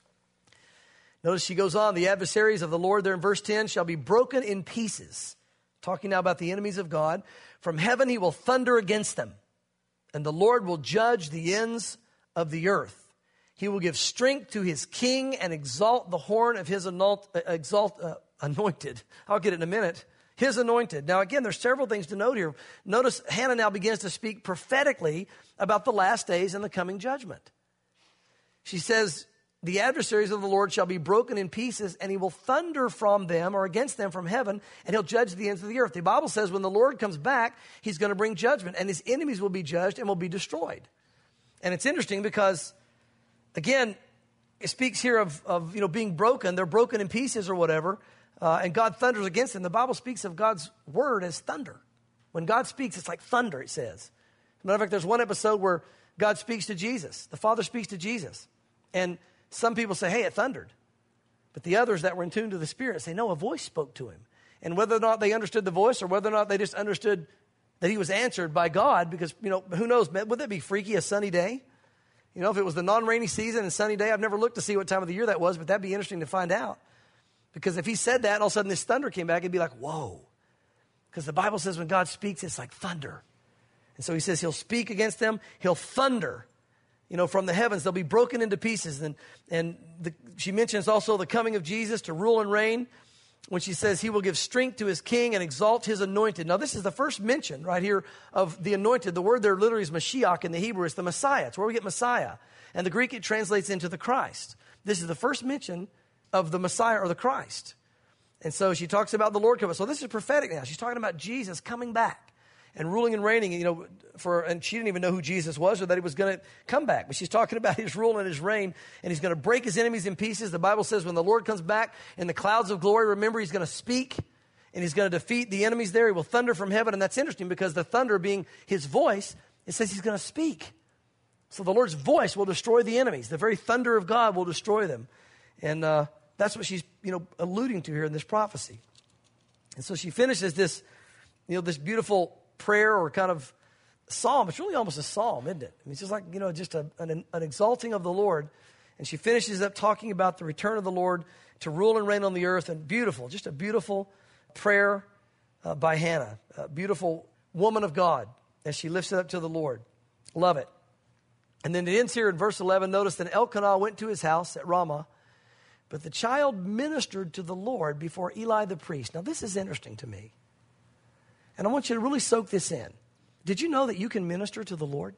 Notice she goes on. The adversaries of the Lord there in verse ten shall be broken in pieces. Talking now about the enemies of God. From heaven he will thunder against them. And the Lord will judge the ends of the earth. He will give strength to his king and exalt the horn of his anult, uh, exalt, uh, anointed. I'll get it in a minute. His anointed. Now, again, there's several things to note here. Notice Hannah now begins to speak prophetically about the last days and the coming judgment. She says, the adversaries of the Lord shall be broken in pieces, and he will thunder from them or against them from heaven, and he'll judge the ends of the earth. The Bible says when the Lord comes back, he's going to bring judgment, and his enemies will be judged and will be destroyed. And it's interesting because, again, it speaks here of, of you know, being broken. They're broken in pieces or whatever. Uh, and God thunders against them. The Bible speaks of God's word as thunder. When God speaks, it's like thunder, it says. As a matter of fact, there's one episode where God speaks to Jesus. The Father speaks to Jesus. And some people say, hey, it thundered. But the others that were in tune to the Spirit say, no, a voice spoke to him. And whether or not they understood the voice or whether or not they just understood that he was answered by God, because, you know, who knows, would that be freaky, a sunny day? You know, if it was the non-rainy season and sunny day, I've never looked to see what time of the year that was, but that'd be interesting to find out. Because if he said that and all of a sudden this thunder came back, it'd be like, whoa. Because the Bible says when God speaks, it's like thunder. And so he says he'll speak against them. He'll thunder, you know, from the heavens. They'll be broken into pieces. And, and the, she mentions also the coming of Jesus to rule and reign when she says he will give strength to his king and exalt his anointed. Now, this is the first mention right here of the anointed. The word there literally is Mashiach in the Hebrew. It's the Messiah. It's where we get Messiah. And the Greek, it translates into the Christ. This is the first mention of the Messiah or the Christ. And so she talks about the Lord coming. So this is prophetic now. She's talking about Jesus coming back and ruling and reigning, you know, for, and she didn't even know who Jesus was or that he was going to come back. But she's talking about his rule and his reign, and he's going to break his enemies in pieces. The Bible says when the Lord comes back in the clouds of glory, remember, he's going to speak, and he's going to defeat the enemies there. He will thunder from heaven, and that's interesting because the thunder being his voice, it says he's going to speak. So the Lord's voice will destroy the enemies. The very thunder of God will destroy them. And uh, that's what she's, you know, alluding to here in this prophecy. And so she finishes this, you know, this beautiful prayer or kind of psalm. It's really almost a psalm, isn't it? I mean, it's just like, you know, just a, an, an exalting of the Lord. And she finishes up talking about the return of the Lord to rule and reign on the earth. And beautiful, just a beautiful prayer uh, by Hannah, a beautiful woman of God as she lifts it up to the Lord. Love it. And then it ends here in verse eleven. Notice that Elkanah went to his house at Ramah, but the child ministered to the Lord before Eli the priest. Now, this is interesting to me. And I want you to really soak this in. Did you know that you can minister to the Lord?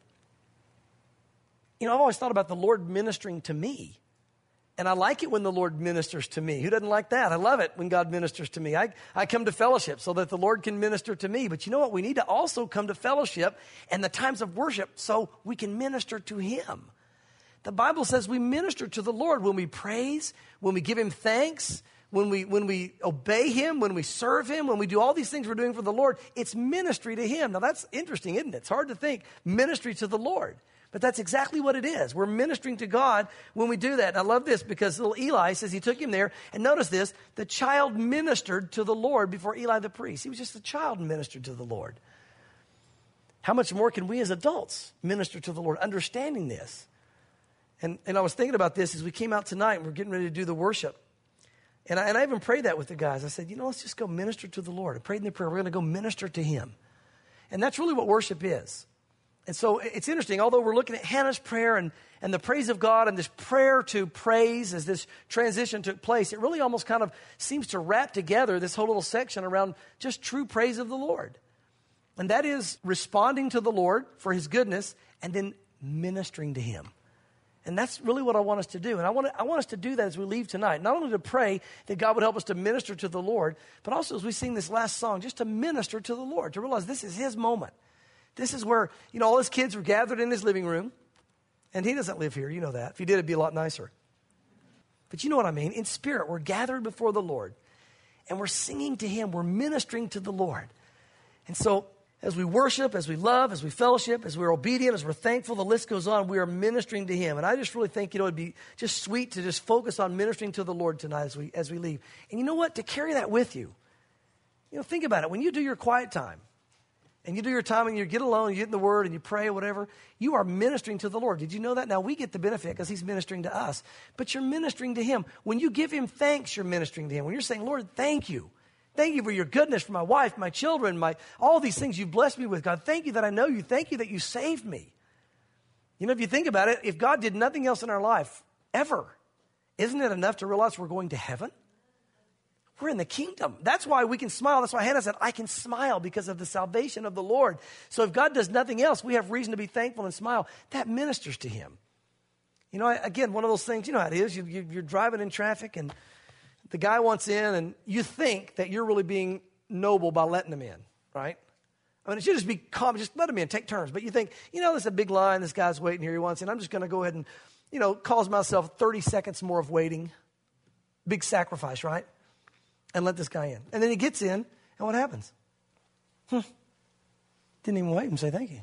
You know, I've always thought about the Lord ministering to me. And I like it when the Lord ministers to me. Who doesn't like that? I love it when God ministers to me. I, I come to fellowship so that the Lord can minister to me. But you know what? We need to also come to fellowship and the times of worship so we can minister to him. The Bible says we minister to the Lord when we praise, when we give him thanks, when we when we obey him, when we serve him, when we do all these things we're doing for the Lord. It's ministry to him. Now, that's interesting, isn't it? It's hard to think ministry to the Lord. But that's exactly what it is. We're ministering to God when we do that. And I love this because little Eli says he took him there. And notice this, the child ministered to the Lord before Eli the priest. He was just a child and ministered to the Lord. How much more can we as adults minister to the Lord, understanding this? And, and I was thinking about this as we came out tonight and we're getting ready to do the worship. And I, and I even prayed that with the guys. I said, you know, let's just go minister to the Lord. I prayed in the prayer, we're going to go minister to him. And that's really what worship is. And so it's interesting, although we're looking at Hannah's prayer and, and the praise of God and this prayer to praise as this transition took place, it really almost kind of seems to wrap together this whole little section around just true praise of the Lord. And that is responding to the Lord for his goodness and then ministering to him. And that's really what I want us to do. And I want, to, I want us to do that as we leave tonight. Not only to pray that God would help us to minister to the Lord, but also as we sing this last song, just to minister to the Lord, to realize this is his moment. This is where, you know, all his kids were gathered in his living room. And he doesn't live here, you know that. If he did, it'd be a lot nicer. But you know what I mean. In spirit, we're gathered before the Lord. And we're singing to him. We're ministering to the Lord. And so as we worship, as we love, as we fellowship, as we're obedient, as we're thankful, the list goes on, we are ministering to him. And I just really think, you know, it'd be just sweet to just focus on ministering to the Lord tonight as we as we leave. And you know what? To carry that with you. You know, think about it. When you do your quiet time, and you do your time and you get alone, you get in the Word and you pray or whatever, you are ministering to the Lord. Did you know that? Now, we get the benefit because he's ministering to us. But you're ministering to him. When you give him thanks, you're ministering to him. When you're saying, Lord, thank you. Thank you for your goodness, for my wife, my children, my all these things you've blessed me with. God, thank you that I know you. Thank you that you saved me. You know, if you think about it, if God did nothing else in our life, ever, isn't it enough to realize we're going to heaven? We're in the kingdom. That's why we can smile. That's why Hannah said, I can smile because of the salvation of the Lord. So if God does nothing else, we have reason to be thankful and smile. That ministers to him. You know, again, one of those things, you know how it is. You, you, you're driving in traffic and the guy wants in and you think that you're really being noble by letting him in, right? I mean, it should just be calm. Just let him in. Take turns. But you think, you know, there's a big line. This guy's waiting here. He wants in. I'm just going to go ahead and, you know, cause myself thirty seconds more of waiting. Big sacrifice, right? And let this guy in. And then he gets in, and what happens? Hmm. Didn't even wait and say thank you.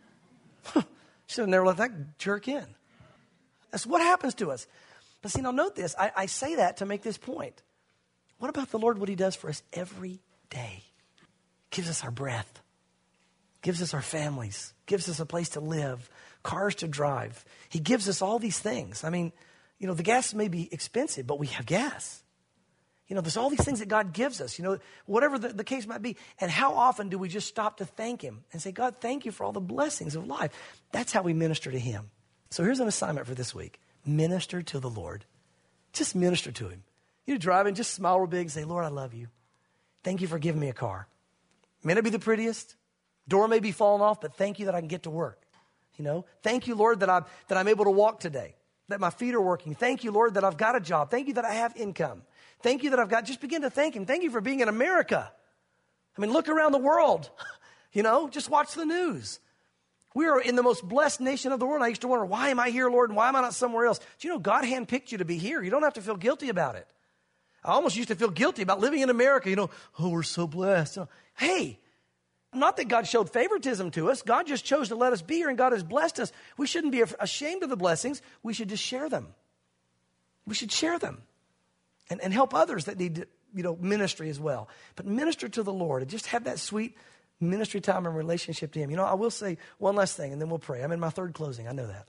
Should have never let that jerk in. That's what happens to us. But see, now note this. I, I say that to make this point. What about the Lord, what he does for us every day? Gives us our breath. Gives us our families. Gives us a place to live. Cars to drive. He gives us all these things. I mean, you know, the gas may be expensive, but we have gas. You know, there's all these things that God gives us, you know, whatever the, the case might be. And how often do we just stop to thank him and say, God, thank you for all the blessings of life. That's how we minister to him. So here's an assignment for this week. Minister to the Lord. Just minister to him. You drive in, just smile real big and say, Lord, I love you. Thank you for giving me a car. May not be the prettiest. Door may be falling off, but thank you that I can get to work. You know, thank you, Lord, that I'm, that I'm able to walk today, that my feet are working. Thank you, Lord, that I've got a job. Thank you that I have income. Thank you that I've got, just begin to thank him. Thank you for being in America. I mean, look around the world, you know, just watch the news. We are in the most blessed nation of the world. I used to wonder, why am I here, Lord, and why am I not somewhere else? Do you know God handpicked you to be here? You don't have to feel guilty about it. I almost used to feel guilty about living in America. You know, oh, we're so blessed. Hey, not that God showed favoritism to us. God just chose to let us be here, and God has blessed us. We shouldn't be ashamed of the blessings. We should just share them. We should share them and, and help others that need, you know, ministry as well. But minister to the Lord and just have that sweet ministry time and relationship to him. You know, I will say one last thing, and then we'll pray. I'm in my third closing. I know that.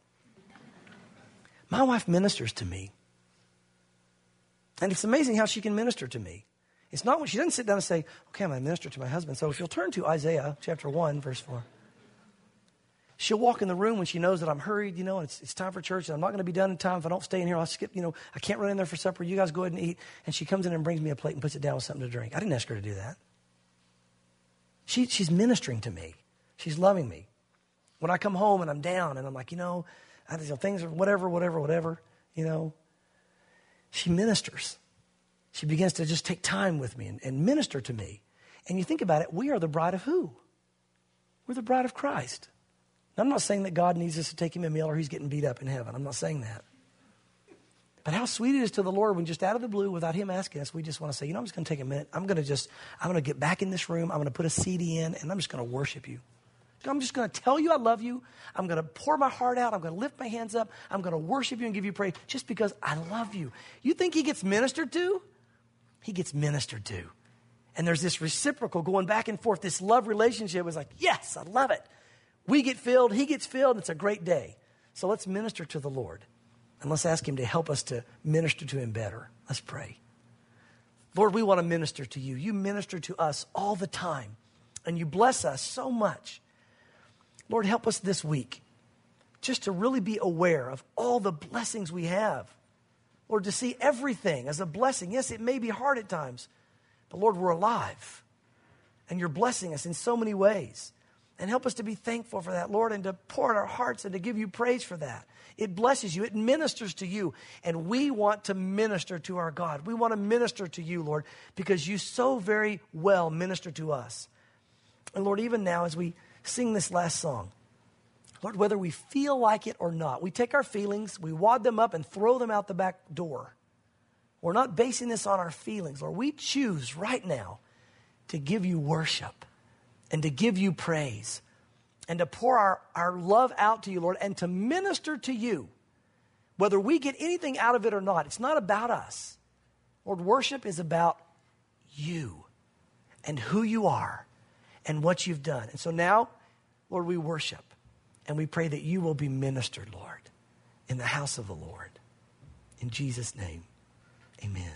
My wife ministers to me. And it's amazing how she can minister to me. It's not when she doesn't sit down and say, okay, I'm going to minister to my husband. So if you'll turn to Isaiah chapter one, verse four. She'll walk in the room when she knows that I'm hurried, you know, and it's, it's time for church, and I'm not going to be done in time. If I don't stay in here, I'll skip, you know, I can't run in there for supper. You guys go ahead and eat. And she comes in and brings me a plate and puts it down with something to drink. I didn't ask her to do that. She, she's ministering to me. She's loving me. When I come home and I'm down and I'm like, you know, I, you know things are whatever, whatever, whatever, you know, she ministers. She begins to just take time with me and, and minister to me. And you think about it, we are the bride of who? We're the bride of Christ. Now, I'm not saying that God needs us to take him a meal or he's getting beat up in heaven. I'm not saying that. But how sweet it is to the Lord when just out of the blue, without him asking us, we just want to say, you know, I'm just going to take a minute. I'm going to just, I'm going to get back in this room. I'm going to put a C D in, and I'm just going to worship you. I'm just going to tell you I love you. I'm going to pour my heart out. I'm going to lift my hands up. I'm going to worship you and give you praise just because I love you. You think he gets ministered to? He gets ministered to. And there's this reciprocal going back and forth. This love relationship was like, yes, I love it. We get filled. He gets filled. And it's a great day. So let's minister to the Lord. And let's ask him to help us to minister to him better. Let's pray. Lord, we want to minister to you. You minister to us all the time. And you bless us so much. Lord, help us this week just to really be aware of all the blessings we have. Lord, to see everything as a blessing. Yes, it may be hard at times, but Lord, we're alive. And you're blessing us in so many ways. And help us to be thankful for that, Lord, and to pour out our hearts and to give you praise for that. It blesses you. It ministers to you. And we want to minister to our God. We want to minister to you, Lord, because you so very well minister to us. And Lord, even now as we sing this last song, Lord, whether we feel like it or not, we take our feelings, we wad them up and throw them out the back door. We're not basing this on our feelings, Lord. We choose right now to give you worship and to give you praise and to pour our, our love out to you, Lord, and to minister to you, whether we get anything out of it or not. It's not about us. Lord, worship is about you and who you are and what you've done. And so now, Lord, we worship and we pray that you will be ministered, Lord, in the house of the Lord. In Jesus' name, amen.